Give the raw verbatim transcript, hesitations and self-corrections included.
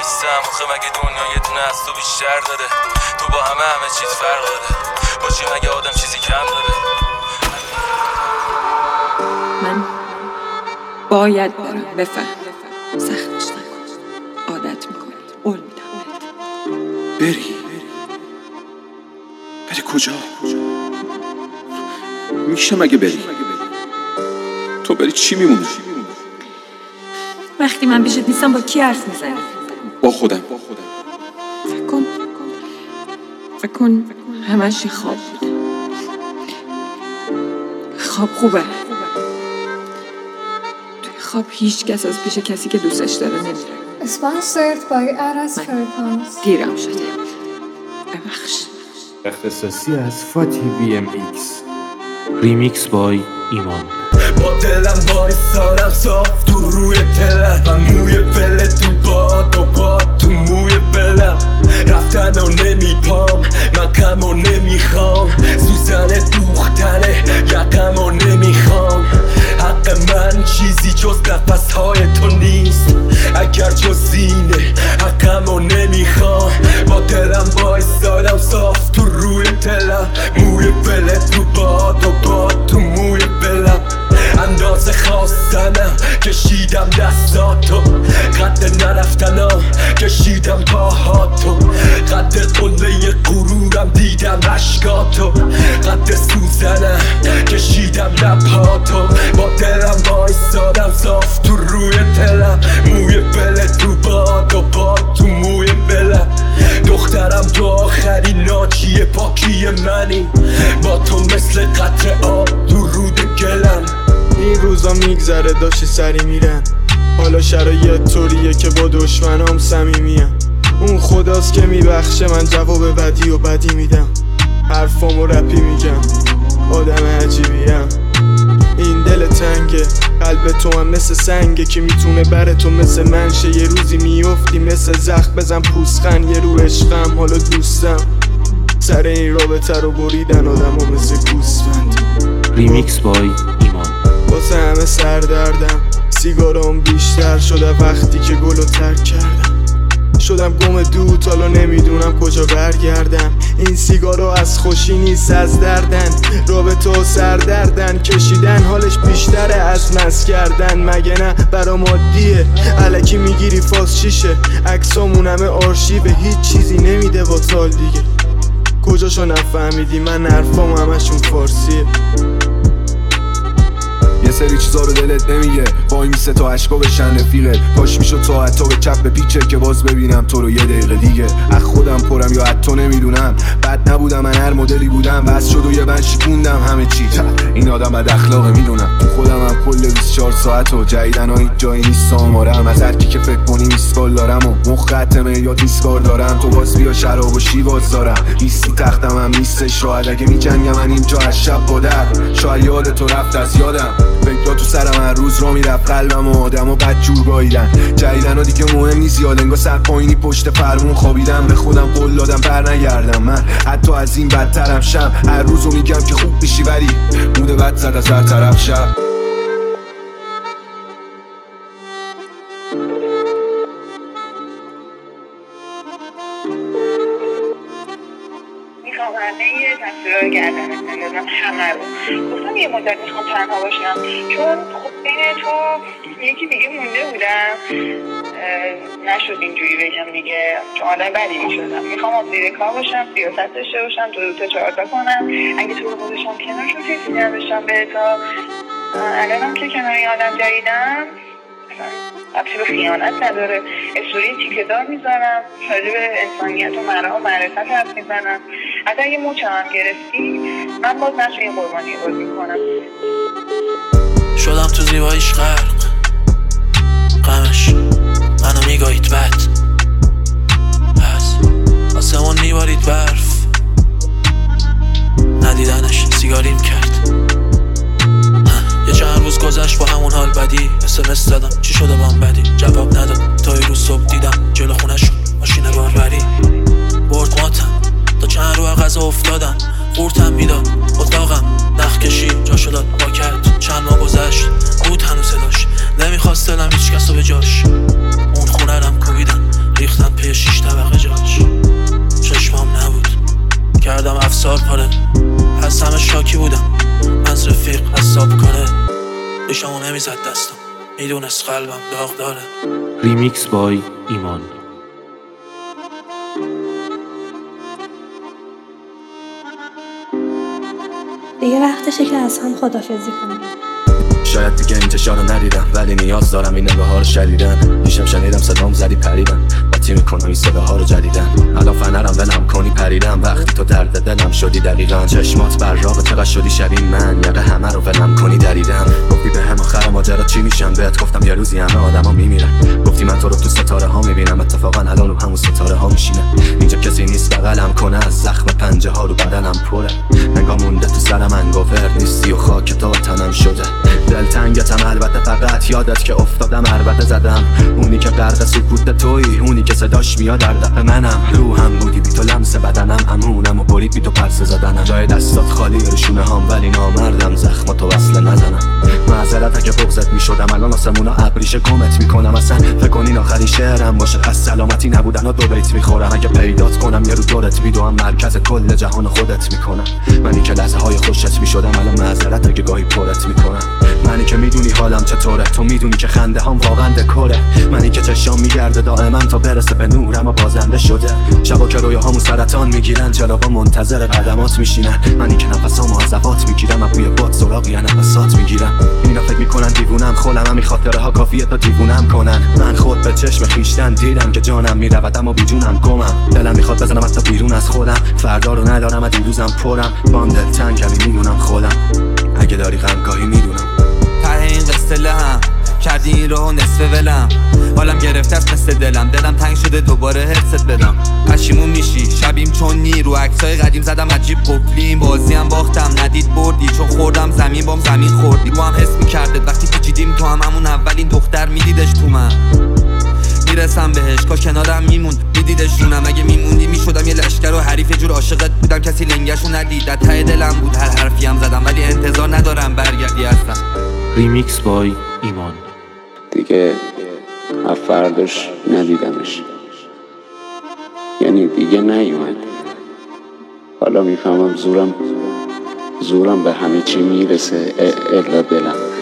نیستم آخه مگه دنیا یه دونه از تو بیشتر داره؟ تو با همه همه چیز فرق داره. باشی مگه آدم چیزی کم داره؟ من باید برم، بفهم. سختش نکن، عادت میکنی، قول میدم بری بری کجا؟ میشه مگه بری؟ تو بری چی میمونه؟ وقتی من پیشت نیستم با کی حرف میزنی؟ با خودم. فکر کن فکر کن همش خواب بود. خواب خوبه. توی خواب هیچ کس از پیش کسی که دوستش داره نمیره. Sponsored by Aras Fairphones. دیرم شده، ببخش. اختصاصی از فاتی وی ام ایکس. ریمیکس بای ایمان. با دلم بایستادم صاف تو روی تلم و موی پله تو باد و باد تو موی بلم. رفتن و نمیپام من غم و نمیخوام. سوزن دوختنه یقم و نمیخوام. حق من چیزی جز نفس های تو نیست. اگر جز زینه حقم و نمیخوام. با دلم بایستادم صاف تو روی تلم. موی پله تو باد و باد تو موی بلم. اندازه خواستنم کشیدم دستاتو. قد نرفتنم کشیدم پاهاتو. قد قله غرورم دیدم عشقاتو. قد سوزنم کشیدم لبهاتو. با دلم بایستادم صاف تو روی تلم. موی بله تو باد و باد تو موی بلم. دخترم تو آخرین ناجی پاکی منی. با تو مثل قطره آب تو رود گلم. این روزا میگذره داشتی سری میرن. حالا شرایط طوریه که با دشمنام صمیمیم. اون خداست که میبخشه من جواب بدی و بدی میدم. حرفامو رپی میگم آدم عجیبیم. این دل تنگه قلب تو هم مثل سنگه که میتونه بره تو مثل منشه. یه روزی میافتی مثل زخم بزن پوسخن. یه رو عشقم حالا دوستم. سر این رابطه رو بریدن آدم ها مثل گوسفند. ریمیکس بای ایمان. واسه همه سردردم. سیگارام بیشتر شده وقتی که گلو ترک کردم. شدم گم دود حالا نمیدونم کجا برگردم. این سیگارو از خوشی نیست از دردن. رابطه و سردردن کشیدن حالش بیشتره از مس کردن. مگه نه برام عادیه الکی میگیری فاز شیشه. عکسامون همه آرشیوه هیچ چیزی نمیده با سال دیگه. کجاشو نفهمیدی من حرفام همشون فارسیه. یه سری چیزا رو دلت نمیگه. وای میسه تا عشقا بشن رفیقه. کاش میشد تا حتی به چپ پیچه که باز ببینم تو رو یه دقیقه دیگه. از خودم پرم یا حتی نمیدونم. بد نبودم من هر مدلی بودم. بس شد و یه بند شکوندم همه چی. این آدم بد اخلاقه میدونم. تو خودم هم کل بیست و چهار ساعت و جدیدن ها هیچ جایی نیست آمارم. از هر کی که فکر کنی میسکال دارم و مخ ختمه یا دیسکار دارم. تو باز بیا شراب و شیواز دارم. نیستی تختم هم نیستش راحت. اگه میجنگم من اینجا از شب با در. شاید یاد تو رفت از یادم. فکرها تو سرم هر روز را میرفت. قلبم و آدم و بد جور گاییدن. جدیدن ها دیگه مهم نیست یاد. انگار سر پایینی پشت فرمون خوابیدم. به خودم قول دادم بر نگردم. من حتی از این بدترم شم. هر روزو میگم که خوب میشی ولی موده بد زد از هر طرف شب. میخوام همه یه تصویر رو گردنت بندازم همه رو. گفتم یه مدت میخوام تنها باشم چون خب بین تو یکی دیگه مونده بودم. نشد اینجوری بگم دیگه چون آدم بدی میشدم. میخوام آبزیر کار باشم سیاست داشته باشم دو دو تا چهار تا کنم. اگه تو رو خودشم کنار شد کسی نداشتم به تا الانم که کنار یه آدم جدیدم ربطی به خیانت نداره. استوری تیکه دار میذارم راجع به انسانیت و مرا و معرفت حرف میزنم. اگر یه موچه هم گرفتی من باز نشون یه قربانی بازی میکنم. شدم تو زیباییش غرق. غمش منو میگاهید بد. پس آسمون میبارید برف. ندیدنش سیگاریم کرد. یه چند روز گذشت با همون حال بدی. اسمس دادم چی شده بام بدی. جواب نداد تا یه روز صبح دیدم جلو خونه شد ماشین راهبری. برد ماتم تا چند رو غذا افتادم. قورتم میداد اتاقم نخ کشید جا شداد با کرد. چند ماه گذشت بود هنوز صداش. نمیزد دستم، میدونست قلبم داغ داره. ریمیکس بای ایمان. دیگه وقتشه که از هم خدافظی کنیم. شاید دیگه انتشار رو ندیدم، ولی نیاز دارم این نگاه ها رو شدیدن. دیشب شنیدم صدام زدی پریدم، باطی میکنم این صداها رو جدیدن. الان فنرم ولم کنی پریدم، وقتی تو درد دلم شدی دقیقا. چشمات براق چقدر شدی شبیه من، یقه همه رو ولم کنی دریدم. گفتی به هم آخر ماجرا چی میشم، بهت گفتم یه روزی همه آدما میمیرن. گفتی من تو رو تو ستاره ها میبینم، اتفاقا الان رو همون ستاره ها میشینه. اینجا کسی نیست بغلم کنه، از زخم پنجه ها رو بدنم پره. نگاه مونده تو سرم انگوور نیستی و خاک تو تنم شده. دلتنگتم البته، فقط یادت که افتادم عربده زدم. اونی که غرق سکوت تویی، اونی که صداش میاد در دفع منم. روحم بودی بی تو لمس بدنم، امونم و برید بی تو پرسه زدنم. جای دستات خالی رشونه هام، ولی نامردم زخماتو وصله نزنم. معذرت اگه بغضت میشدم، الان آسمونا ابریشه گمت میکنم. اصلا فکر کنین آخرین شعرم باشه، از سلامتی نبودن و دو بیت میخورم. اگه پیدات کنم یه رو دورت میدوام، مرکز کل جهان خودت میکنم. منی که لحظه های خوشت میشدم، الان معذرت اگه گاهی پرت میکنم. منی که میدونی حالم چطوره، تو میدونی که خنده هم واقعا دکوره. منی که چشام میگرده دائما تا برسه به نورم و بازنده شده. شبا که رویاهامو سرطان میگیرن، چراغا منتظر قدمات میشینن. منی که نفسامو از عوات میگیرم، بوی باد سراغی نفسات میگیرم. اینا فکر میکنن دیوونم، خودم همین خاطره ها کافیه تا دیوونم کنن. من خود به چشم خیشتن دیدم که جانم میرود اما بی جونم گمم. دلم میخواد بزنم حتی بیرون از خودم، فردا رو ندارم و دیروزم پرم. بام دلتنگ کمی میدونم خودم، اگه داری غمگاهی میدونم. ته این قصه لهم کردی این رو نصف ولم، حالم گرفته است مثل دلم. دلم تنگ شده دوباره حست بدم. پشیمون میشی شبیم چون نی، رو عکسای قدیم زدم عجیب قفلیم. بازی هم باختم ندید بردی، چون خوردم زمین بام زمین خوردی. رو هم حس میکردت وقتی پیچیدیم تو هم، همون اولین دختر میدیدش تو من. میرسم بهش کاش کنارم میمون، میدیدش رونم. اگه میموندی میشدم یه لشکر و حریف، جور عاشقت بودم کسی لنگشو ندید. در ته دلم بود هر حرفی هم زدم، ولی انتظار ندارم برگردی اصلا. ریمیکس بای ایمان. دیگه فرداش ندیدمش، یعنی دیگه نیومد. حالا میفهمم زورم زورم به همه چی میرسه الا دلم.